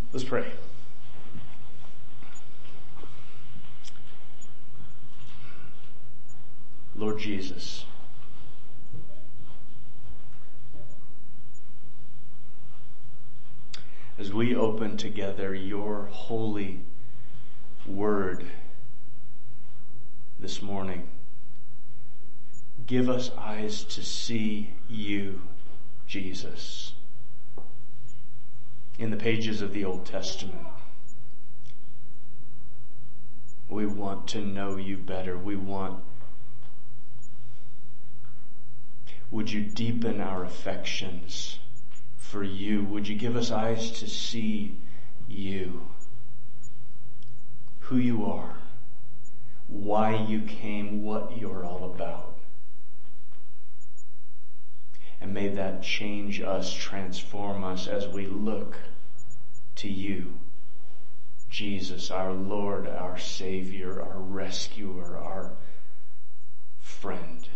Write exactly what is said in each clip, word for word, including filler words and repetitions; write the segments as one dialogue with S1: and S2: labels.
S1: Let's pray. Lord Jesus, as we open together your holy word this morning, give us eyes to see you, Jesus, in the pages of the Old Testament. We want to know you better. We want, would you deepen our affections for you? Would you give us eyes to see you, who you are, why you came, what you're all about? And may that change us, transform us as we look to you, Jesus, our Lord, our Savior, our rescuer, our friend.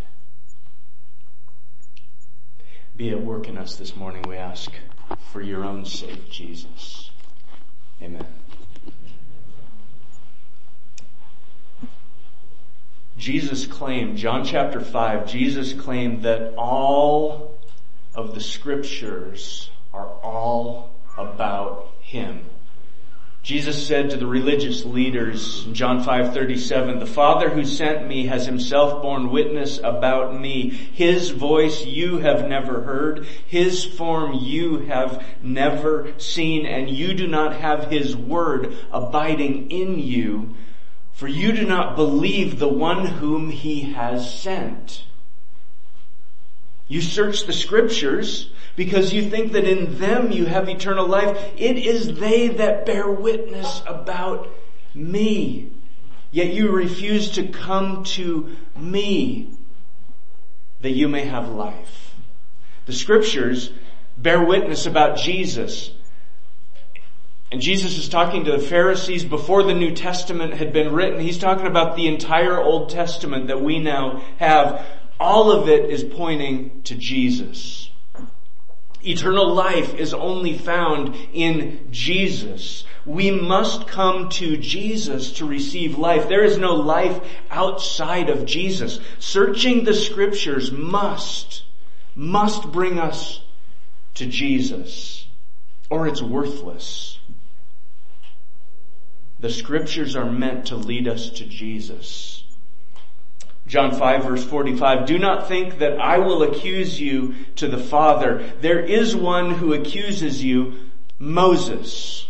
S1: Be at work in us this morning, we ask, for your own sake, Jesus. Amen. Jesus claimed, John chapter five, Jesus claimed that all of the scriptures are all about him. Jesus said to the religious leaders in John five thirty-seven, "The Father who sent me has himself borne witness about me. His voice you have never heard. His form you have never seen. And you do not have his word abiding in you, for you do not believe the one whom he has sent." You search the scriptures because you think that in them you have eternal life. It is they that bear witness about me. Yet you refuse to come to me that you may have life. The scriptures bear witness about Jesus. And Jesus is talking to the Pharisees before the New Testament had been written. He's talking about the entire Old Testament that we now have. All of it is pointing to Jesus. Eternal life is only found in Jesus. We must come to Jesus to receive life. There is no life outside of Jesus. Searching the scriptures must, must bring us to Jesus, or it's worthless. The scriptures are meant to lead us to Jesus. John five verse forty-five, "Do not think that I will accuse you to the Father. There is one who accuses you, Moses,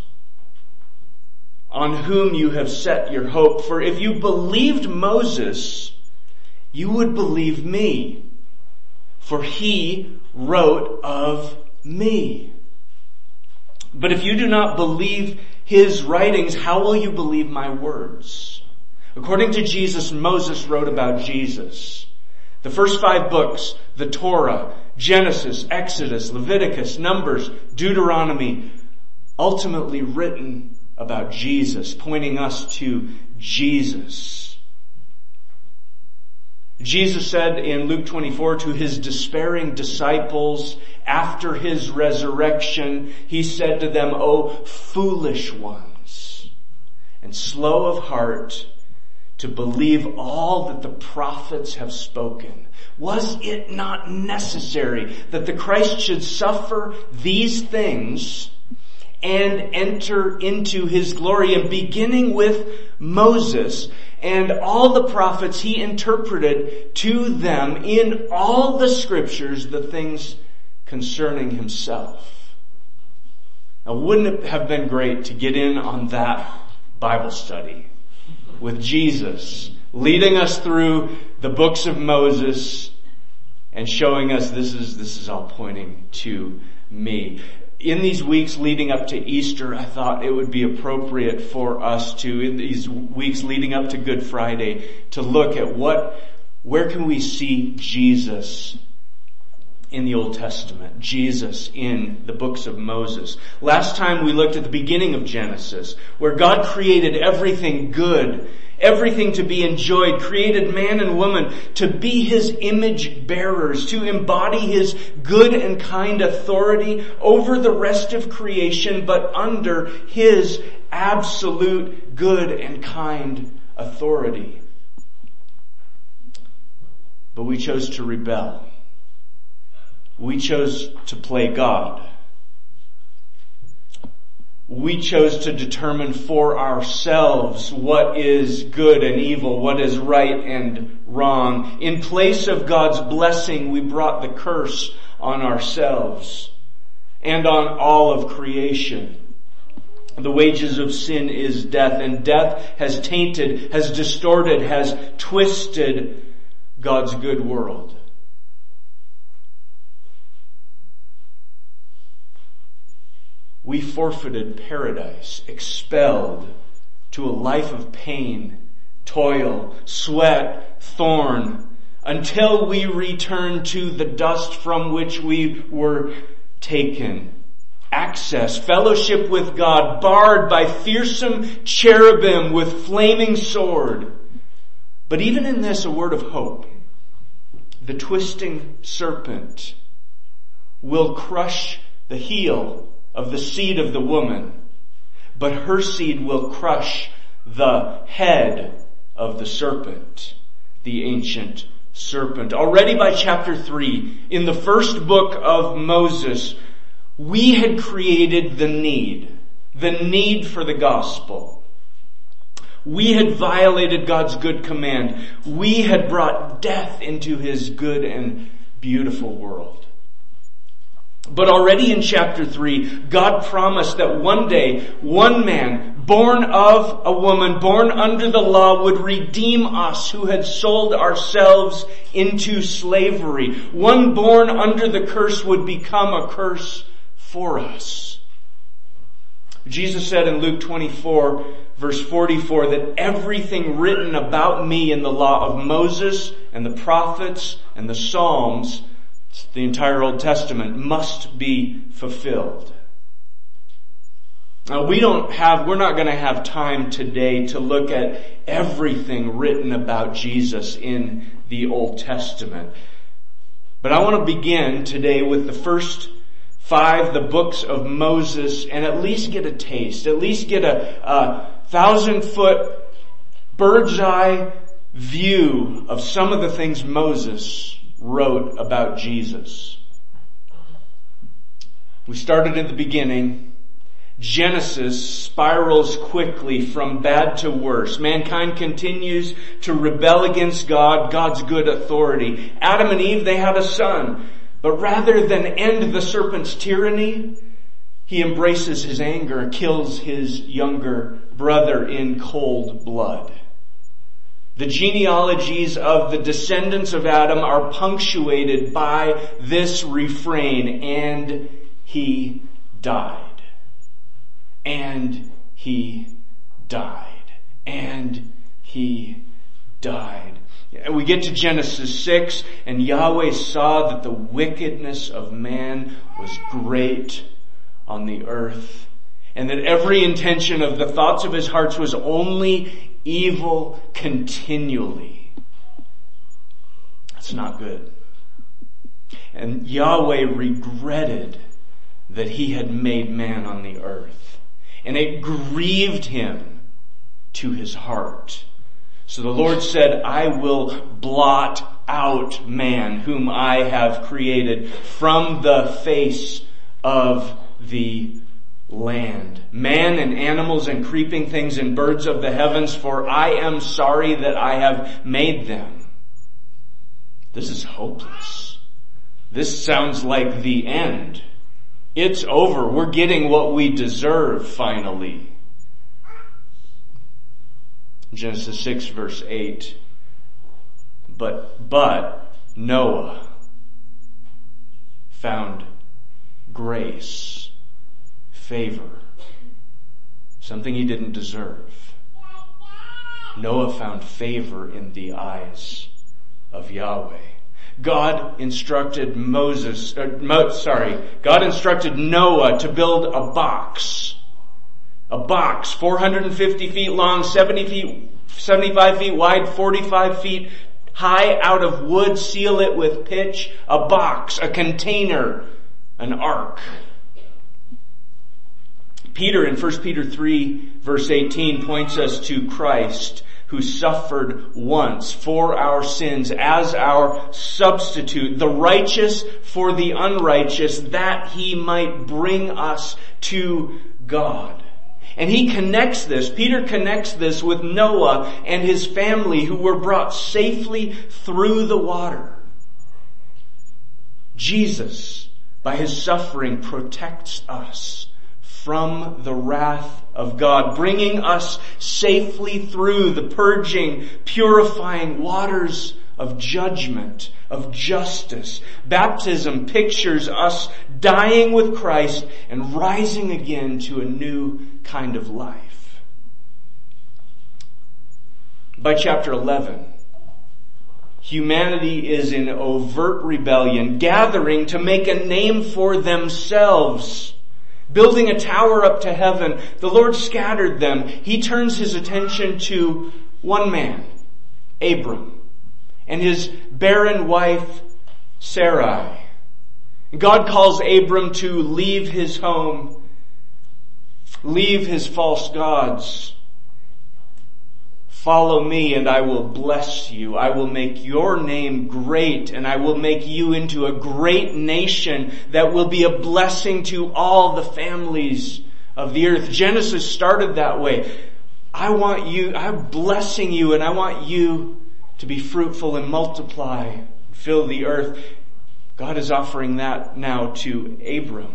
S1: on whom you have set your hope. For if you believed Moses, you would believe me, for he wrote of me. But if you do not believe his writings, how will you believe my words?" According to Jesus, Moses wrote about Jesus. The first five books, the Torah, Genesis, Exodus, Leviticus, Numbers, Deuteronomy, ultimately written about Jesus, pointing us to Jesus. Jesus said in Luke twenty-four to his despairing disciples after his resurrection, he said to them, "O foolish ones, and slow of heart to believe all that the prophets have spoken. Was it not necessary that the Christ should suffer these things and enter into his glory?" And beginning with Moses and all the prophets, he interpreted to them in all the scriptures the things concerning himself. Now, wouldn't it have been great to get in on that Bible study with Jesus leading us through the books of Moses and showing us this is, this is all pointing to me. In these weeks leading up to Easter, I thought it would be appropriate for us to, in these weeks leading up to Good Friday, to look at what, where can we see Jesus in the Old Testament, Jesus in the books of Moses. Last time we looked at the beginning of Genesis, where God created everything good everything to be enjoyed, created man and woman to be His image bearers, to embody His good and kind authority over the rest of creation, but under His absolute good and kind authority. But we chose to rebel. We chose to play God. We chose to determine for ourselves what is good and evil, what is right and wrong. In place of God's blessing, we brought the curse on ourselves and on all of creation. The wages of sin is death, and death has tainted, has distorted, has twisted God's good world. We forfeited paradise, expelled to a life of pain, toil, sweat, thorn, until we return to the dust from which we were taken. Access, fellowship with God, barred by fearsome cherubim with flaming sword. But even in this, a word of hope. The twisting serpent will crush the heel of the seed of the woman, but her seed will crush the head of the serpent, the ancient serpent. Already by chapter three, in the first book of Moses, we had created the need, the need for the gospel. We had violated God's good command. We had brought death into His good and beautiful world. But already in chapter three, God promised that one day, one man, born of a woman, born under the law, would redeem us who had sold ourselves into slavery. One born under the curse would become a curse for us. Jesus said in Luke twenty-four, verse forty-four, that everything written about me in the law of Moses and the prophets and the Psalms, the entire Old Testament, must be fulfilled. Now we don't have, we're not going to have time today to look at everything written about Jesus in the Old Testament. But I want to begin today with the first five, the books of Moses, and at least get a taste, at least get a, a thousand foot bird's eye view of some of the things Moses wrote about Jesus. We started at the beginning. Genesis spirals quickly from bad to worse. Mankind continues to rebel against God, God's good authority. Adam and Eve, they had a son. But rather than end the serpent's tyranny, he embraces his anger, kills his younger brother in cold blood. The genealogies of the descendants of Adam are punctuated by this refrain, and he died. And he died. And he died. We get to Genesis six, and Yahweh saw that the wickedness of man was great on the earth, and that every intention of the thoughts of his hearts was only evil continually. That's not good. And Yahweh regretted that He had made man on the earth, and it grieved Him to His heart. So the Lord said, I will blot out man whom I have created from the face of the land. Man and animals and creeping things and birds of the heavens, for I am sorry that I have made them. This is hopeless. This sounds like the end. It's over. We're getting what we deserve finally. Genesis six verse eight. But, but Noah found grace, favor, something he didn't deserve. Noah found favor in the eyes of Yahweh. God instructed Moses, uh, Mo, sorry, God instructed Noah to build a box. A box, four hundred fifty feet long, seventy feet seventy-five feet wide, forty-five feet high, out of wood, seal it with pitch, a box, a container, an ark. Peter in First Peter three verse eighteen points us to Christ, who suffered once for our sins as our substitute, the righteous for the unrighteous, that he might bring us to God. And he connects this, Peter connects this with Noah and his family who were brought safely through the water. Jesus, by his suffering, protects us from the wrath of God, bringing us safely through the purging, purifying waters of judgment, of justice. Baptism pictures us dying with Christ and rising again to a new kind of life. By chapter eleven, humanity is in overt rebellion, gathering to make a name for themselves. Building a tower up to heaven, the Lord scattered them. He turns his attention to one man, Abram, and his barren wife, Sarai. God calls Abram to leave his home, leave his false gods. Follow me and I will bless you. I will make your name great and I will make you into a great nation that will be a blessing to all the families of the earth. Genesis started that way. I want you, I'm blessing you and I want you to be fruitful and multiply, fill the earth. God is offering that now to Abram.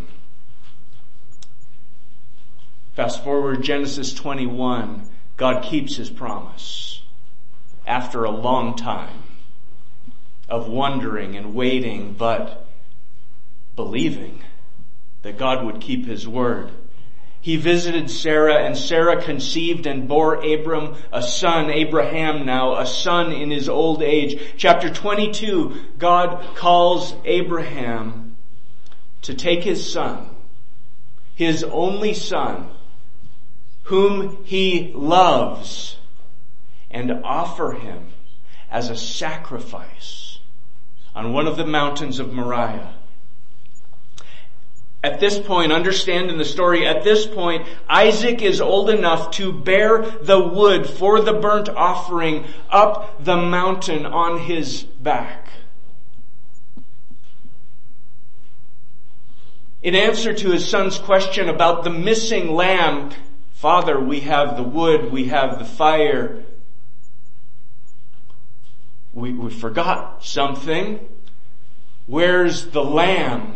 S1: Fast forward Genesis twenty-one. God keeps his promise after a long time of wondering and waiting, but believing that God would keep his word. He visited Sarah, and Sarah conceived and bore Abram a son, Abraham now, a son in his old age. Chapter twenty-two, God calls Abraham to take his son, his only son, whom he loves, and offer him as a sacrifice on one of the mountains of Moriah. At this point, understand in the story, at this point, Isaac is old enough to bear the wood for the burnt offering up the mountain on his back. In answer to his son's question about the missing lamb, Father, we have the wood, we have the fire. We, we forgot something. Where's the lamb?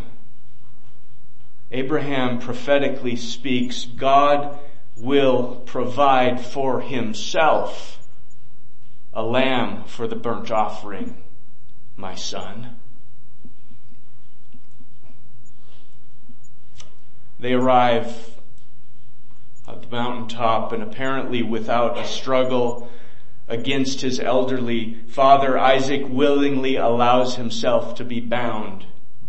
S1: Abraham prophetically speaks, God will provide for himself a lamb for the burnt offering, my son. They arrive at the mountaintop, and apparently without a struggle against his elderly father, Isaac willingly allows himself to be bound,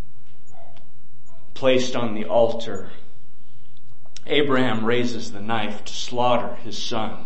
S1: placed on the altar. Abraham raises the knife to slaughter his son.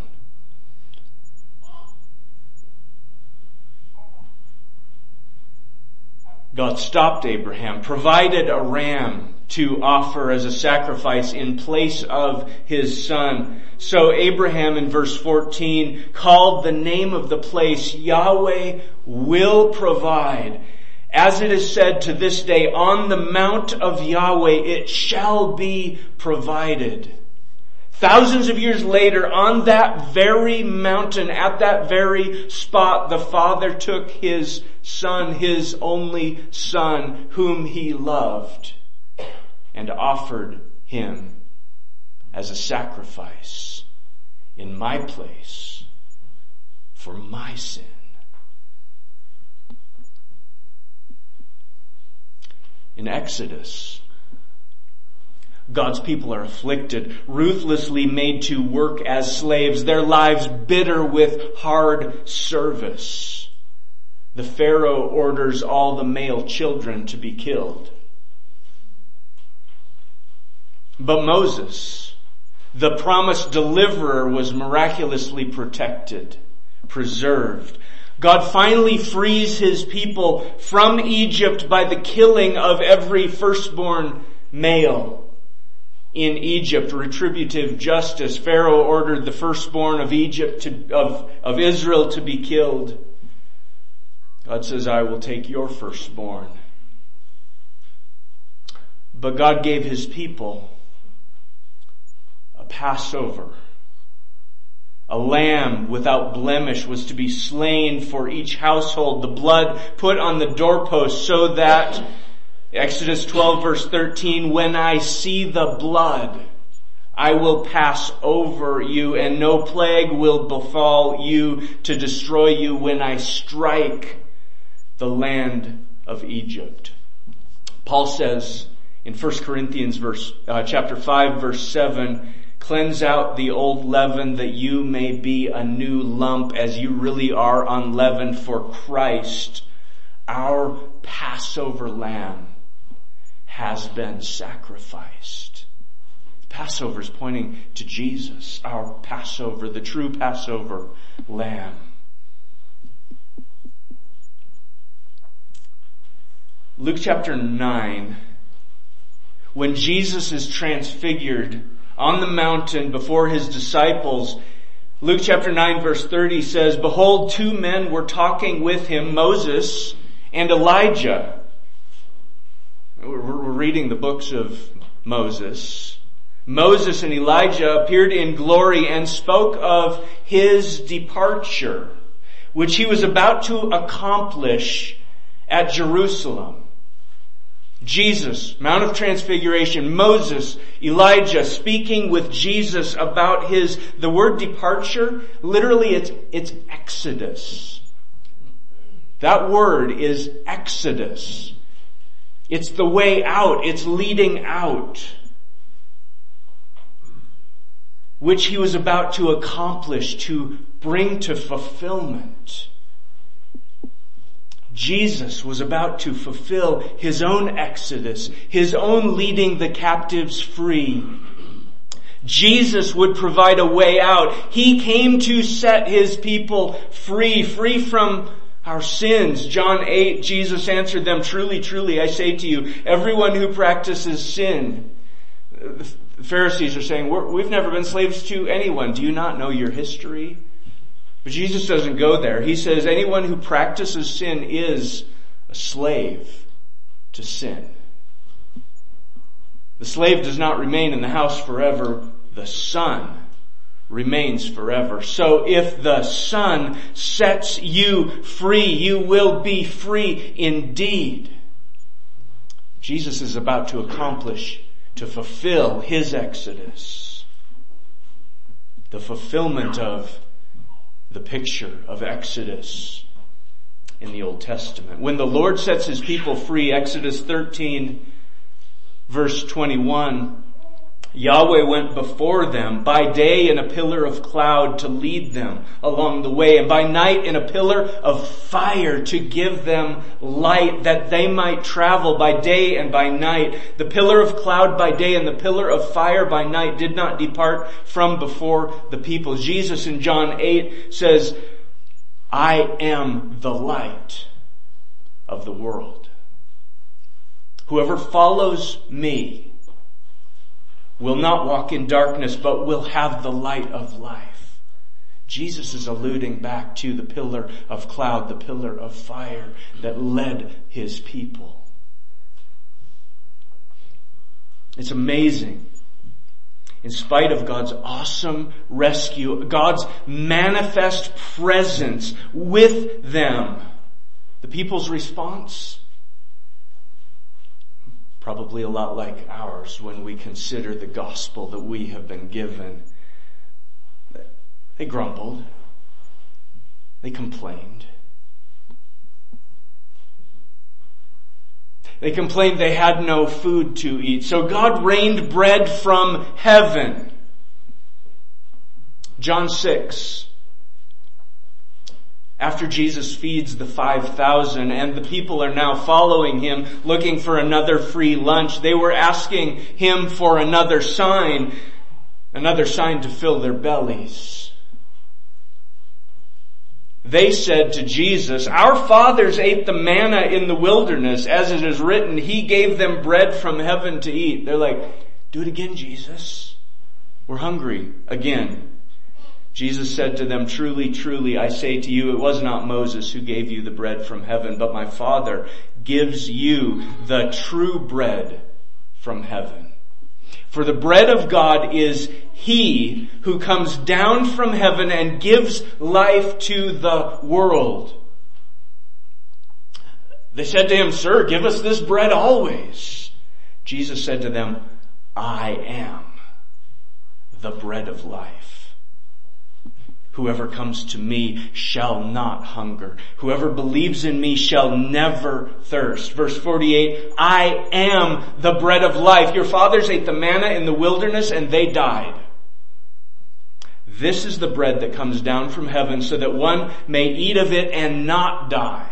S1: God stopped Abraham, provided a ram to offer as a sacrifice in place of his son. So Abraham in verse fourteen called the name of the place Yahweh will provide. As it is said to this day, on the mount of Yahweh it shall be provided. Thousands of years later, on that very mountain, at that very spot, the Father took his son, his only son, whom he loved, and offered him as a sacrifice in my place for my sin. In Exodus, God's people are afflicted, ruthlessly made to work as slaves, their lives bitter with hard service. The Pharaoh orders all the male children to be killed. But Moses, the promised deliverer, was miraculously protected. preserved. God finally frees his people from Egypt by the killing of every firstborn male in Egypt. Retributive justice. Pharaoh ordered the firstborn of Egypt to, of, of Israel to be killed. God says, I will take your firstborn. But God gave his people a Passover. A lamb without blemish was to be slain for each household. The blood put on the doorpost so that, Exodus twelve verse thirteen, when I see the blood, I will pass over you, and no plague will befall you to destroy you when I strike the land of Egypt. Paul says in First Corinthians verse, uh, chapter five verse seven, cleanse out the old leaven that you may be a new lump as you really are unleavened, for Christ, our Passover lamb, has been sacrificed. Passover is pointing to Jesus, our Passover, the true Passover lamb. Luke chapter nine, when Jesus is transfigured on the mountain before his disciples, Luke chapter nine verse thirty says, behold, two men were talking with him, Moses and Elijah. We're reading the books of Moses. Moses and Elijah appeared in glory and spoke of his departure, which he was about to accomplish at Jerusalem. Jesus, Mount of Transfiguration, Moses, Elijah speaking with Jesus about his, the word departure, literally it's, it's exodus. That word is exodus. It's the way out. It's leading out, which he was about to accomplish, to bring to fulfillment. Jesus was about to fulfill his own exodus, his own leading the captives free. Jesus would provide a way out. He came to set his people free, free from our sins. John eight, Jesus answered them, truly, truly, I say to you, everyone who practices sin. The Pharisees are saying, We're, we've never been slaves to anyone. Do you not know your history? But Jesus doesn't go there. He says anyone who practices sin is a slave to sin. The slave does not remain in the house forever. The Son remains forever. So if the Son sets you free, you will be free indeed. Jesus is about to accomplish, to fulfill his exodus. The fulfillment of the picture of Exodus in the Old Testament. When the Lord sets his people free, Exodus thirteen verse twenty-one, Yahweh went before them by day in a pillar of cloud to lead them along the way, and by night in a pillar of fire to give them light, that they might travel by day and by night. The pillar of cloud by day and the pillar of fire by night did not depart from before the people. Jesus in John eight says, I am the light of the world. Whoever follows me will not walk in darkness, but will have the light of life. Jesus is alluding back to the pillar of cloud, the pillar of fire that led his people. It's amazing. In spite of God's awesome rescue, God's manifest presence with them, the people's response, probably a lot like ours when we consider the gospel that we have been given. They grumbled. They complained. They complained they had no food to eat. So God rained bread from heaven. John six. After Jesus feeds the five thousand and the people are now following him, looking for another free lunch, they were asking him for another sign, another sign to fill their bellies. they said to Jesus, "Our fathers ate the manna in the wilderness, as it is written, He gave them bread from heaven to eat." They're like, "Do it again, Jesus. We're hungry again." Jesus said to them, "Truly, truly, I say to you, it was not Moses who gave you the bread from heaven, but my Father gives you the true bread from heaven. For the bread of God is He who comes down from heaven and gives life to the world." They said to him, "Sir, give us this bread always." Jesus said to them, "I am the bread of life. Whoever comes to me shall not hunger. Whoever believes in me shall never thirst." Verse forty-eight, "I am the bread of life. Your fathers ate the manna in the wilderness and they died. This is the bread that comes down from heaven so that one may eat of it and not die.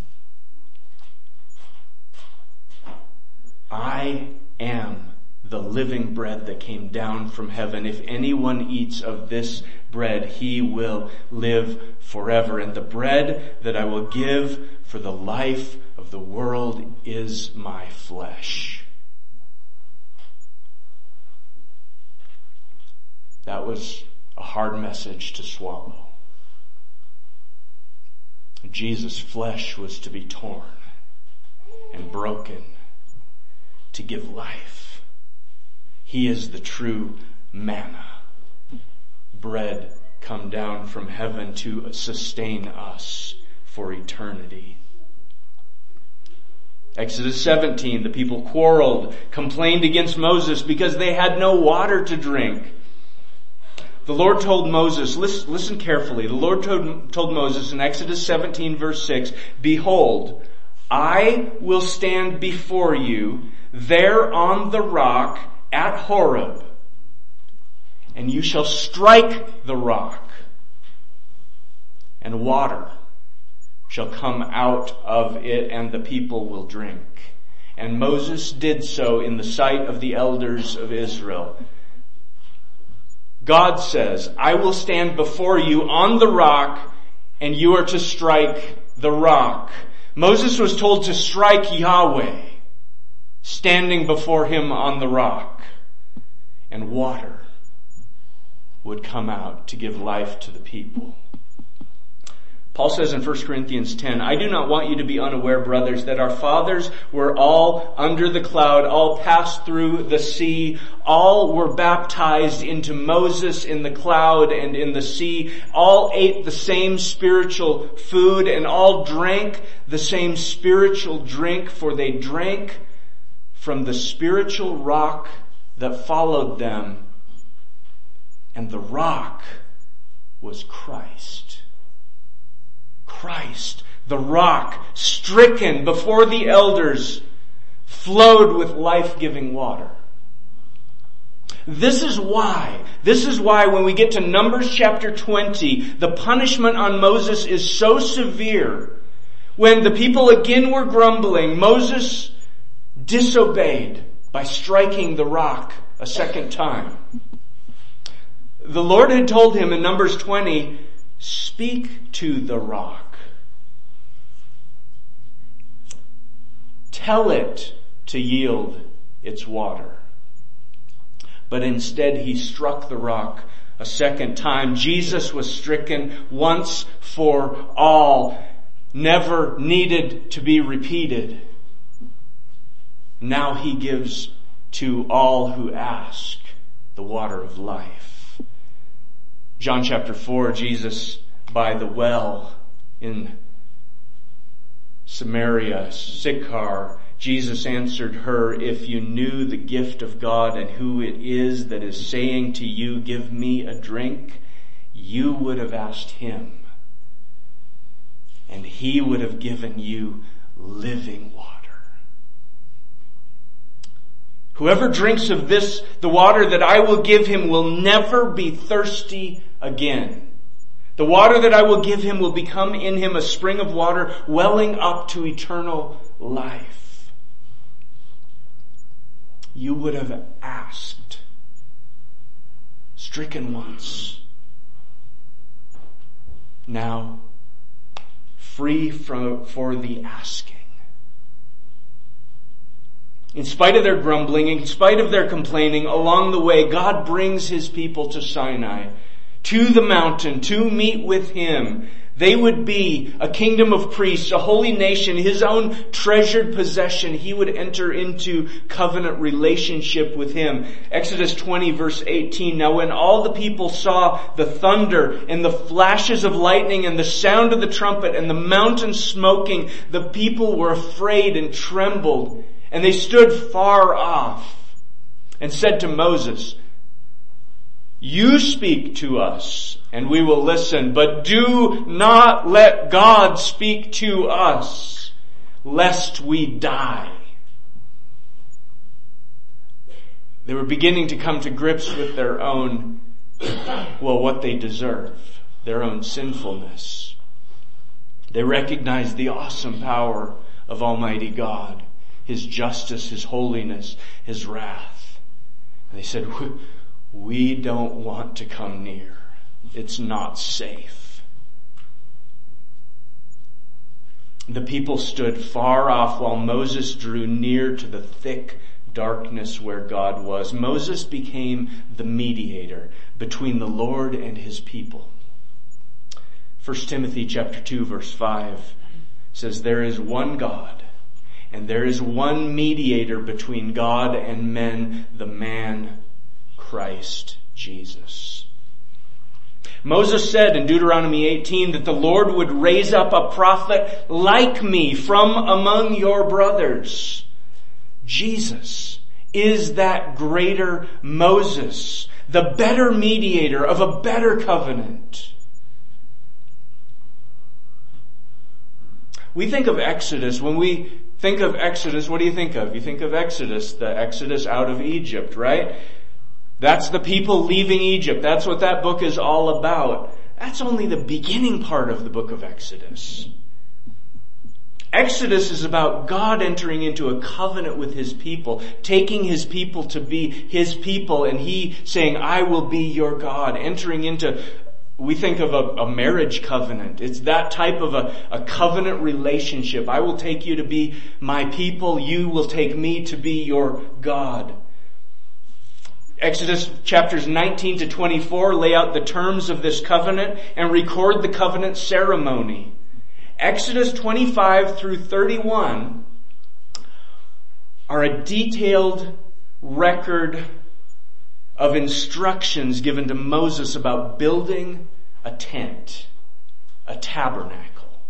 S1: I am the living bread that came down from heaven. If anyone eats of this bread, he will live forever. And the bread that I will give for the life of the world is my flesh." That was a hard message to swallow. Jesus' flesh was to be torn and broken to give life. He is the true manna, bread come down from heaven to sustain us for eternity. Exodus seventeen, the people quarreled, complained against Moses because they had no water to drink. The Lord told Moses, listen, listen carefully, the Lord told, told Moses in Exodus seventeen verse six, "Behold, I will stand before you there on the rock at Horeb, and you shall strike the rock, and water shall come out of it, and the people will drink." And Moses did so in the sight of the elders of Israel. God says, "I will stand before you on the rock, and you are to strike the rock." Moses was told to strike Yahweh, standing before him on the rock, and water would come out to give life to the people. Paul says in First Corinthians ten, "I do not want you to be unaware, brothers, that our fathers were all under the cloud, all passed through the sea, all were baptized into Moses in the cloud and in the sea, all ate the same spiritual food, and all drank the same spiritual drink, for they drank from the spiritual rock that followed them, and the rock was Christ." Christ, the rock, stricken before the elders, flowed with life-giving water. This is why, this is why when we get to Numbers chapter twenty, the punishment on Moses is so severe. When the people again were grumbling, Moses disobeyed by striking the rock a second time. The Lord had told him in Numbers twenty, "Speak to the rock. Tell it to yield its water." But instead he struck the rock a second time. Jesus was stricken once for all, never needed to be repeated. Now he gives to all who ask the water of life. John chapter four, Jesus by the well in Samaria, Sychar, Jesus answered her, "If you knew the gift of God and who it is that is saying to you, 'Give me a drink,' you would have asked him, and he would have given you living water. Whoever drinks of this, the water that I will give him, will never be thirsty again. The water that I will give him will become in him a spring of water welling up to eternal life." You would have asked, stricken once. Now free from, for the asking. In spite of their grumbling, in spite of their complaining, along the way, God brings His people to Sinai, to the mountain, to meet with Him. They would be a kingdom of priests, a holy nation, His own treasured possession. He would enter into covenant relationship with Him. Exodus twenty verse eighteen. Now when all the people saw the thunder and the flashes of lightning and the sound of the trumpet and the mountain smoking, the people were afraid and trembled. And they stood far off and said to Moses, "You speak to us and we will listen, but do not let God speak to us, lest we die." They were beginning to come to grips with their own, well, what they deserve, their own sinfulness. They recognized the awesome power of Almighty God, His justice, His holiness, His wrath. And they said, "We don't want to come near. It's not safe." The people stood far off while Moses drew near to the thick darkness where God was. Moses became the mediator between the Lord and His people. First Timothy chapter two verse five says, "There is one God, and there is one mediator between God and men, the man Christ Jesus." Moses said in Deuteronomy eighteen that the Lord would raise up a prophet like me from among your brothers. Jesus is that greater Moses, the better mediator of a better covenant. We think of Exodus. When we think of Exodus, what do you think of? You think of Exodus, the Exodus out of Egypt, right? That's the people leaving Egypt. That's what that book is all about. That's only the beginning part of the book of Exodus. Exodus is about God entering into a covenant with His people, taking His people to be His people, and He saying, "I will be your God," entering into, we think of a, a marriage covenant. It's that type of a, a covenant relationship. I will take you to be my people. You will take me to be your God. Exodus chapters nineteen to twenty-four lay out the terms of this covenant and record the covenant ceremony. Exodus twenty-five through thirty-one are a detailed record of instructions given to Moses about building a tent, a tabernacle.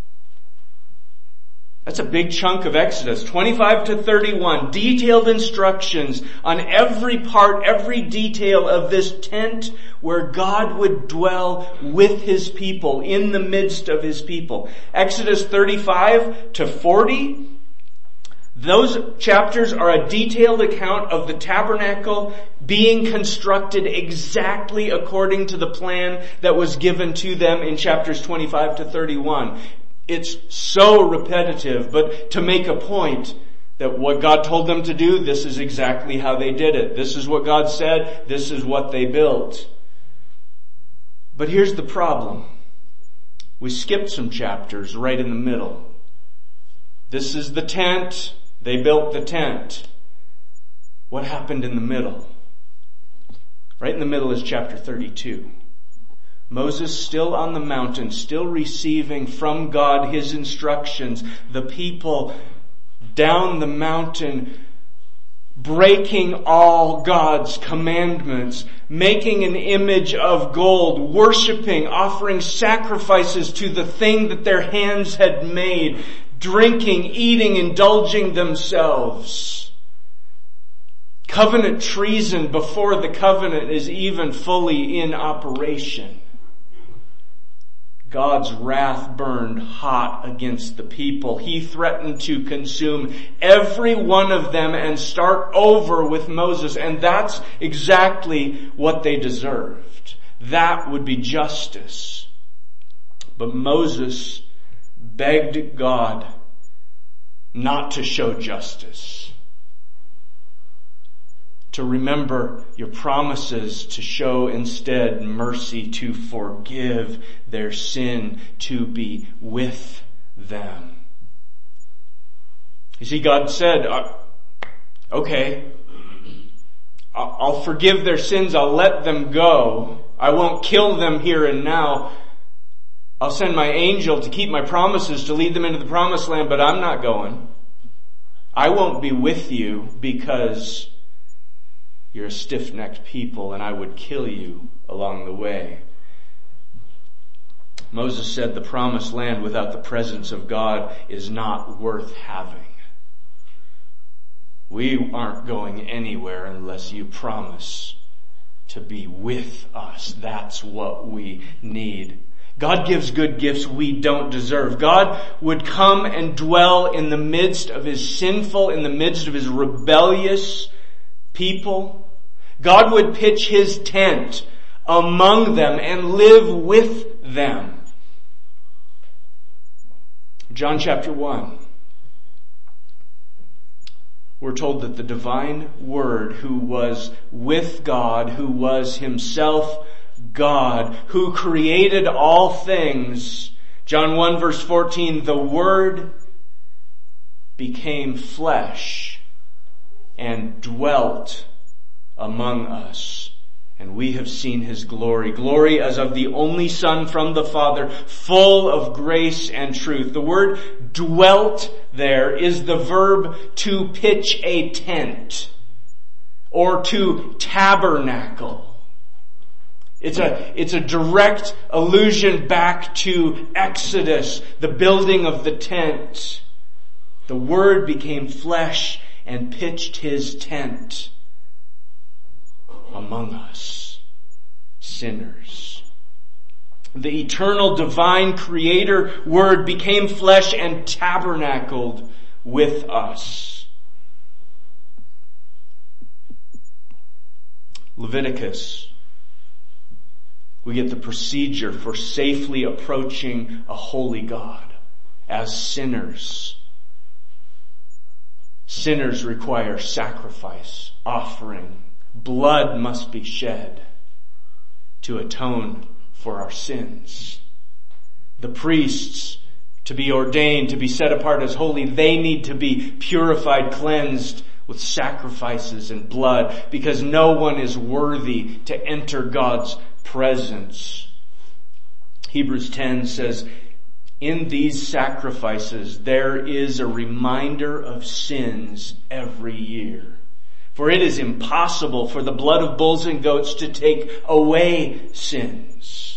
S1: That's a big chunk of Exodus. twenty-five to thirty-one, detailed instructions on every part, every detail of this tent where God would dwell with His people, in the midst of His people. Exodus thirty-five to forty, those chapters are a detailed account of the tabernacle being constructed exactly according to the plan that was given to them in chapters twenty-five to thirty-one. It's so repetitive, but to make a point that what God told them to do, this is exactly how they did it. This is what God said, this is what they built. But here's the problem. We skipped some chapters right in the middle. This is the tent. They built the tent. What happened in the middle? Right in the middle is chapter thirty-two. Moses still on the mountain, still receiving from God His instructions. The people down the mountain breaking all God's commandments, making an image of gold, worshiping, offering sacrifices to the thing that their hands had made, drinking, eating, indulging themselves. Covenant treason before the covenant is even fully in operation. God's wrath burned hot against the people. He threatened to consume every one of them and start over with Moses. And that's exactly what they deserved. That would be justice. But Moses begged God not to show justice. To remember your promises, to show instead mercy, to forgive their sin, to be with them. You see, God said, okay, I'll forgive their sins, I'll let them go, I won't kill them here and now, I'll send my angel to keep my promises, to lead them into the promised land, but I'm not going. I won't be with you because you're a stiff-necked people and I would kill you along the way. Moses said the promised land without the presence of God is not worth having. We aren't going anywhere unless you promise to be with us. That's what we need. God gives good gifts we don't deserve. God would come and dwell in the midst of His sinful, in the midst of His rebellious people. God would pitch His tent among them and live with them. John chapter one. We're told that the divine Word, who was with God, who was Himself God, who created all things, John one verse fourteen, the Word became flesh and dwelt among us. And we have seen His glory. Glory as of the only Son from the Father, full of grace and truth. The word dwelt there is the verb to pitch a tent or to tabernacle. It's a, it's a direct allusion back to Exodus, the building of the tent. The Word became flesh and pitched His tent among us, sinners. The eternal divine creator Word became flesh and tabernacled with us. Leviticus. We get the procedure for safely approaching a holy God as sinners. Sinners require sacrifice, offering. Blood must be shed to atone for our sins. The priests, to be ordained, to be set apart as holy, they need to be purified, cleansed with sacrifices and blood, because no one is worthy to enter God's presence. Hebrews ten says, in these sacrifices there is a reminder of sins every year. For it is impossible for the blood of bulls and goats to take away sins.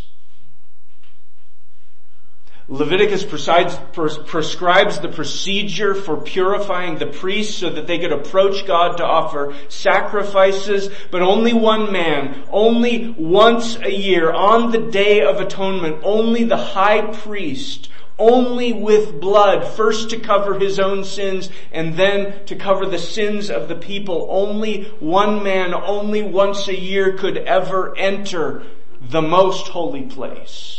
S1: Leviticus presides, pres- prescribes the procedure for purifying the priests so that they could approach God to offer sacrifices, but only one man, only once a year, on the Day of Atonement, only the high priest, only with blood, first to cover his own sins and then to cover the sins of the people. Only one man, only once a year could ever enter the most holy place.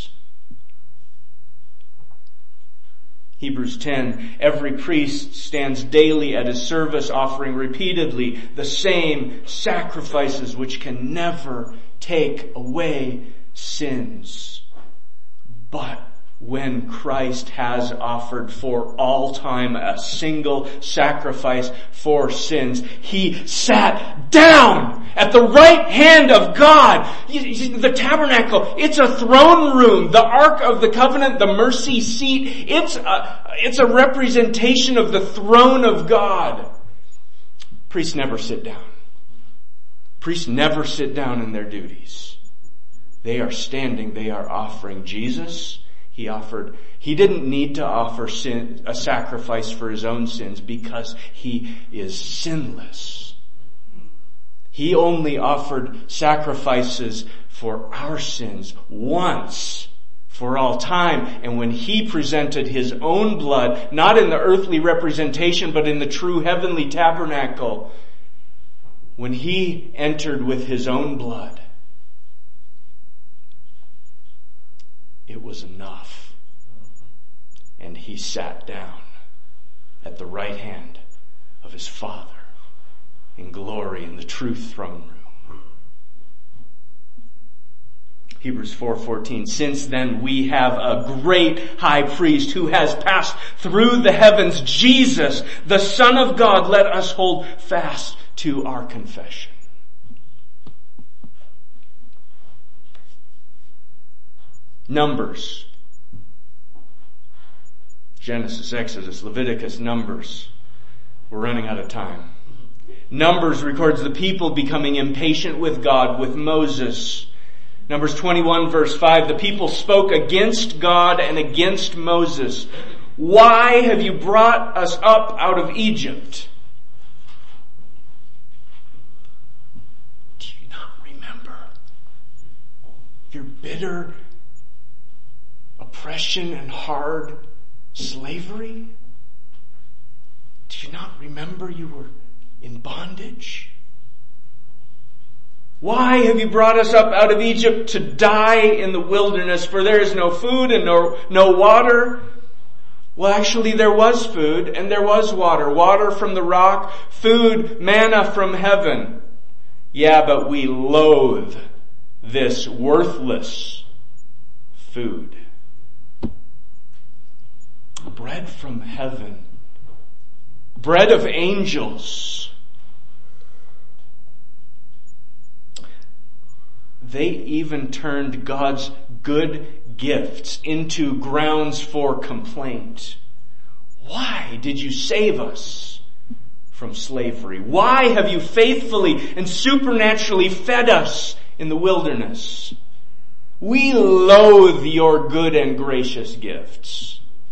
S1: Hebrews ten, every priest stands daily at his service, offering repeatedly the same sacrifices which can never take away sins. But when Christ has offered for all time a single sacrifice for sins, He sat down at the right hand of God. The tabernacle, it's a throne room. The Ark of the Covenant, the mercy seat, it's a, it's a representation of the throne of God. Priests never sit down. Priests never sit down in their duties. They are standing, they are offering. Jesus, He offered, He didn't need to offer sin, a sacrifice for His own sins because He is sinless. He only offered sacrifices for our sins once for all time. And when He presented His own blood, not in the earthly representation, but in the true heavenly tabernacle, when He entered with His own blood, it was enough. And He sat down at the right hand of His Father in glory in the true throne room. Hebrews four fourteen, since then we have a great high priest who has passed through the heavens, Jesus, the Son of God. Let us hold fast to our confession. Numbers. Genesis, Exodus, Leviticus, Numbers. We're running out of time. Numbers records the people becoming impatient with God, with Moses. Numbers twenty-one verse five, the people spoke against God and against Moses. Why have you brought us up out of Egypt? Do you not remember your bitter oppression and hard slavery? Do you not remember you were in bondage? Why have you brought us up out of Egypt to die in the wilderness? For there is no food and no, no water. Well, actually there was food and there was water. Water from the rock, food, manna from heaven. Yeah, but we loathe this worthless food. Bread from heaven. Bread of angels. They even turned God's good gifts into grounds for complaint. Why did you save us from slavery? Why have you faithfully and supernaturally fed us in the wilderness? We loathe your good and gracious gifts.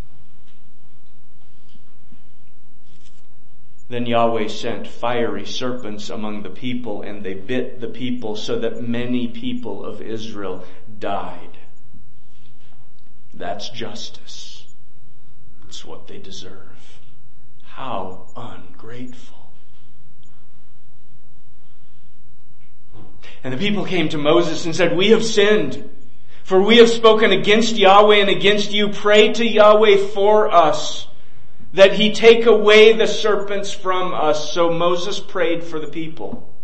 S1: Then Yahweh sent fiery serpents among the people, and they bit the people so that many people of Israel died. That's justice. It's what they deserve. How ungrateful. And the people came to Moses and said, we have sinned, for we have spoken against Yahweh and against you. Pray to Yahweh for us, that he take away the serpents from us. So Moses prayed for the people.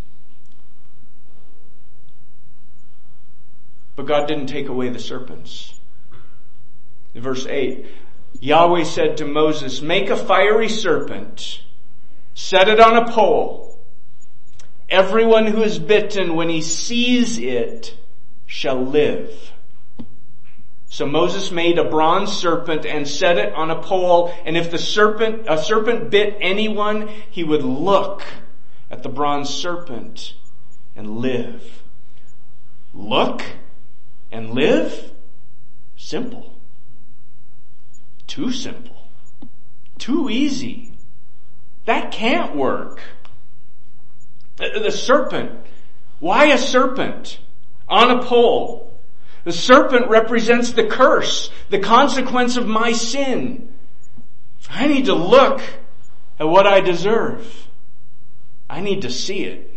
S1: But God didn't take away the serpents. In verse eight, Yahweh said to Moses, make a fiery serpent, set it on a pole. Everyone who is bitten, when he sees it, shall live. So Moses made a bronze serpent and set it on a pole, and if the serpent, a serpent bit anyone, he would look at the bronze serpent and live. Look and live? Simple. Too simple. Too easy. That can't work. The, the serpent. Why a serpent on a pole? The serpent represents the curse, the consequence of my sin. I need to look at what I deserve. I need to see it.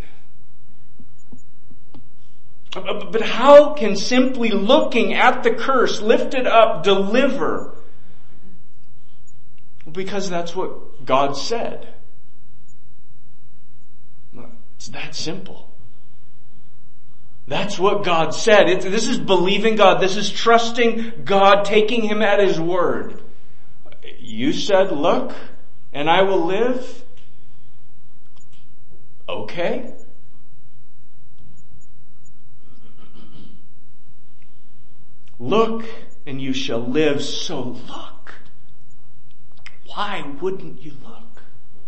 S1: But how can simply looking at the curse, lifted up, deliver? Because that's what God said. It's that simple. That's what God said. It, this is believing God. This is trusting God, taking him at his word. You said, look, and I will live. Okay. Look, and you shall live. So look. Why wouldn't you look?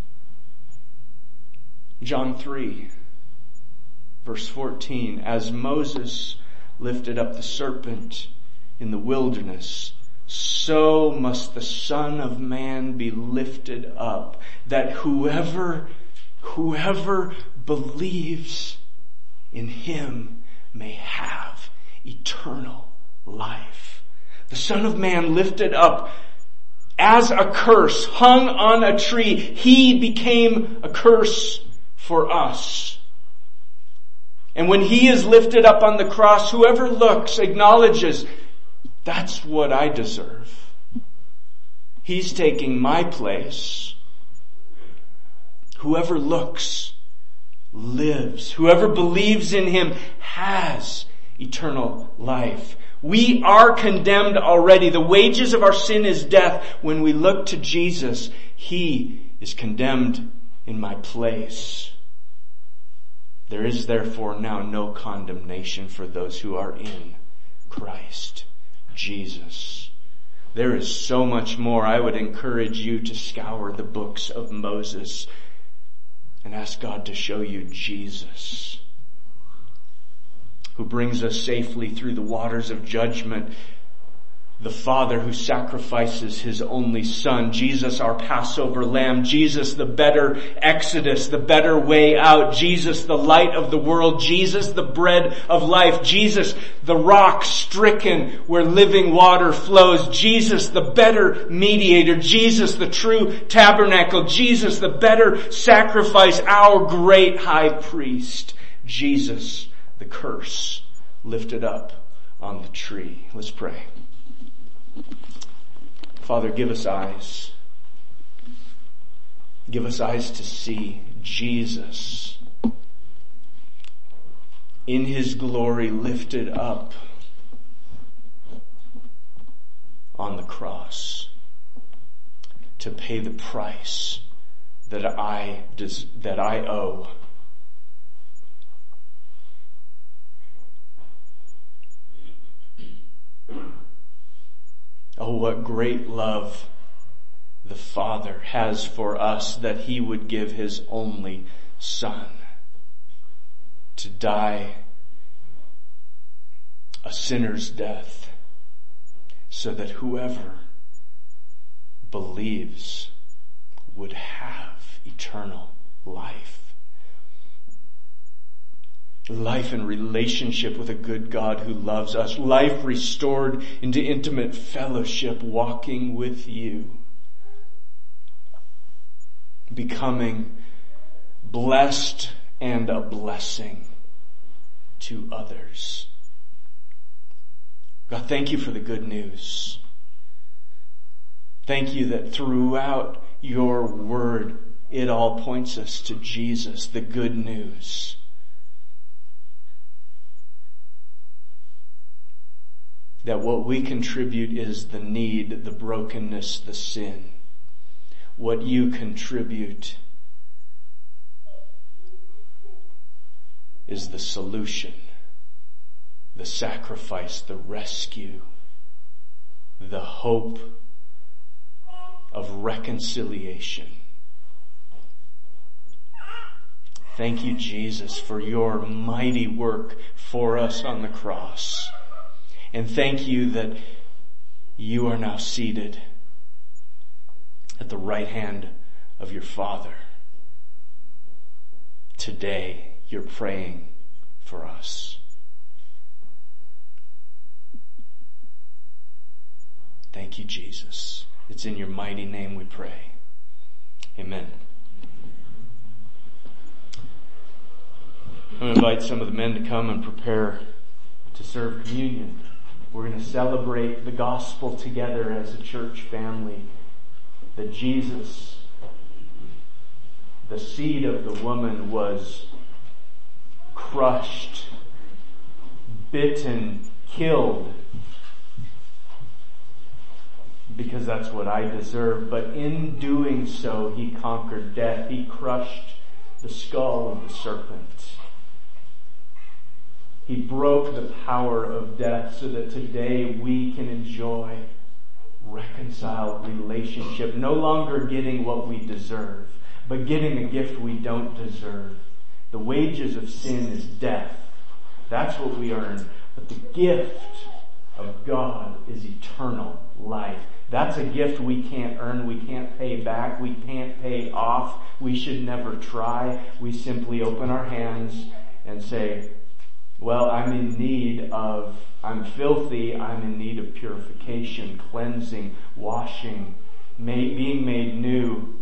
S1: John three. Verse fourteen, as Moses lifted up the serpent in the wilderness, so must the Son of Man be lifted up, that whoever, whoever believes in him may have eternal life. The Son of Man lifted up as a curse, hung on a tree. He became a curse for us. And when he is lifted up on the cross, whoever looks acknowledges, that's what I deserve. He's taking my place. Whoever looks lives. Whoever believes in him has eternal life. We are condemned already. The wages of our sin is death. When we look to Jesus, He is condemned in my place. There is therefore now no condemnation for those who are in Christ Jesus. There is so much more. I would encourage you to scour the books of Moses and ask God to show you Jesus, who brings us safely through the waters of judgment. The Father who sacrifices His only Son. Jesus, our Passover Lamb. Jesus, the better Exodus, the better way out. Jesus, the light of the world. Jesus, the bread of life. Jesus, the rock stricken where living water flows. Jesus, the better mediator. Jesus, the true tabernacle. Jesus, the better sacrifice. Our great high priest. Jesus, the curse lifted up on the tree. Let's pray. Father, give us eyes. Give us eyes to see Jesus in His glory lifted up on the cross to pay the price that I that I owe. Oh, what great love the Father has for us that He would give His only Son to die a sinner's death so that whoever believes would have eternal life. Life in relationship with a good God who loves us. Life restored into intimate fellowship, walking with You. Becoming blessed and a blessing to others. God, thank You for the good news. Thank You that throughout Your word, it all points us to Jesus, the good news. That what we contribute is the need, the brokenness, the sin. What You contribute is the solution, the sacrifice, the rescue, the hope of reconciliation. Thank You, Jesus, for Your mighty work for us on the cross. And thank You that You are now seated at the right hand of Your Father. Today, You're praying for us. Thank You, Jesus. It's in Your mighty name we pray. Amen. I'm going to invite some of the men to come and prepare to serve communion. We're going to celebrate the gospel together as a church family. That Jesus, the seed of the woman, was crushed, bitten, killed, because that's what I deserve. But in doing so, He conquered death. He crushed the skull of the serpent. He broke the power of death so that today we can enjoy reconciled relationship. No longer getting what we deserve, but getting a gift we don't deserve. The wages of sin is death. That's what we earn. But the gift of God is eternal life. That's a gift we can't earn, we can't pay back, we can't pay off. We should never try. We simply open our hands and say, well, I'm in need of, I'm filthy, I'm in need of purification, cleansing, washing, made, being made new.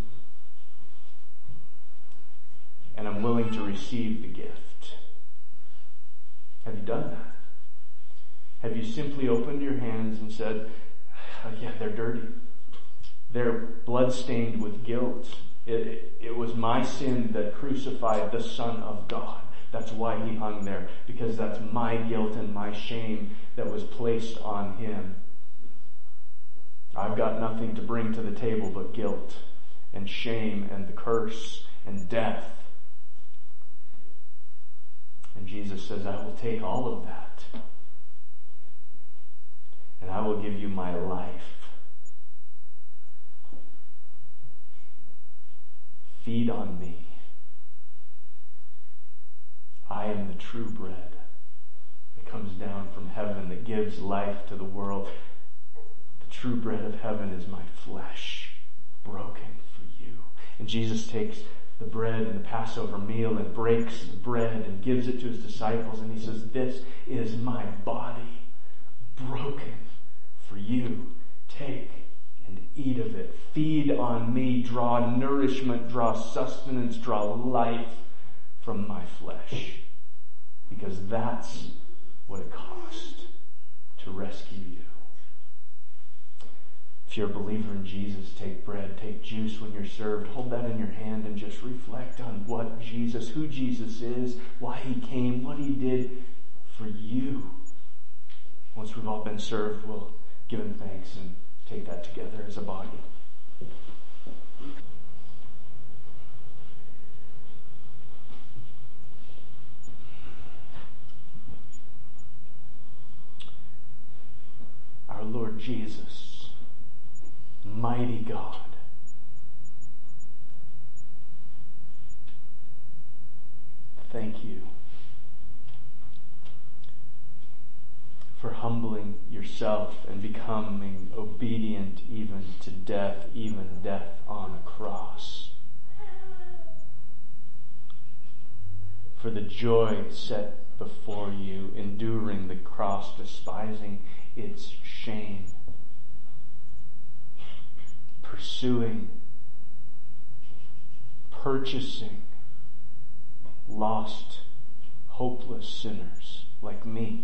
S1: And I'm willing to receive the gift. Have you done that? Have you simply opened your hands and said, oh, yeah, they're dirty. They're blood-stained with guilt. It, it was my sin that crucified the Son of God. That's why he hung there, because that's my guilt and my shame that was placed on him. I've got nothing to bring to the table but guilt and shame and the curse and death. And Jesus says, I will take all of that and I will give you my life. Feed on me. I am the true bread that comes down from heaven, that gives life to the world. The true bread of heaven is my flesh, broken for you. And Jesus takes the bread in the Passover meal and breaks the bread and gives it to his disciples, and he says, this is my body, broken for you. Take and eat of it. Feed on me. Draw nourishment, draw sustenance, draw life from my flesh. Because that's what it cost to rescue you. If you're a believer in Jesus, take bread, take juice when you're served. Hold that in your hand and just reflect on what Jesus, who Jesus is, why he came, what he did for you. Once we've all been served, we'll give him thanks and take that together as a body. Our Lord Jesus, mighty God, thank you for humbling yourself and becoming obedient even to death, even death on a cross. For the joy set before you, enduring the cross, despising its shame, pursuing, purchasing lost, hopeless sinners like me.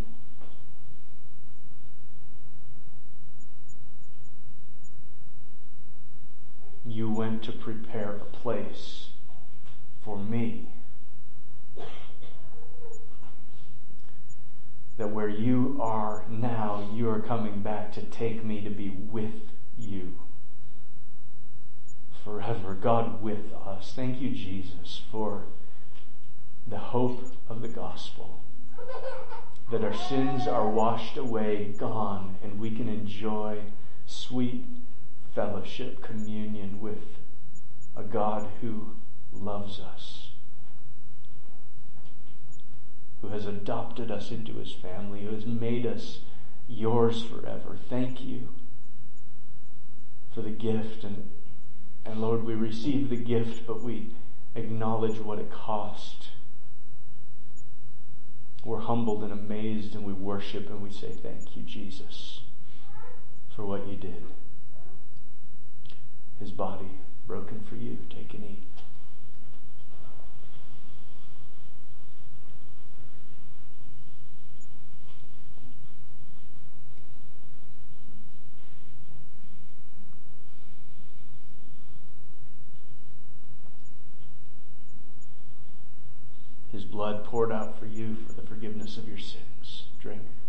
S1: You went to prepare a place for me. That where you are now, you are coming back to take me to be with you forever. God with us. Thank you, Jesus, for the hope of the gospel. That our sins are washed away, gone, and we can enjoy sweet fellowship, communion with a God who loves us, who has adopted us into his family, who has made us yours forever. Thank you for the gift. And, and Lord, we receive the gift, but we acknowledge what it cost. We're humbled and amazed, and we worship and we say, thank you, Jesus, for what you did. His body broken for you. Take and eat. His blood poured out for you for the forgiveness of your sins. Drink.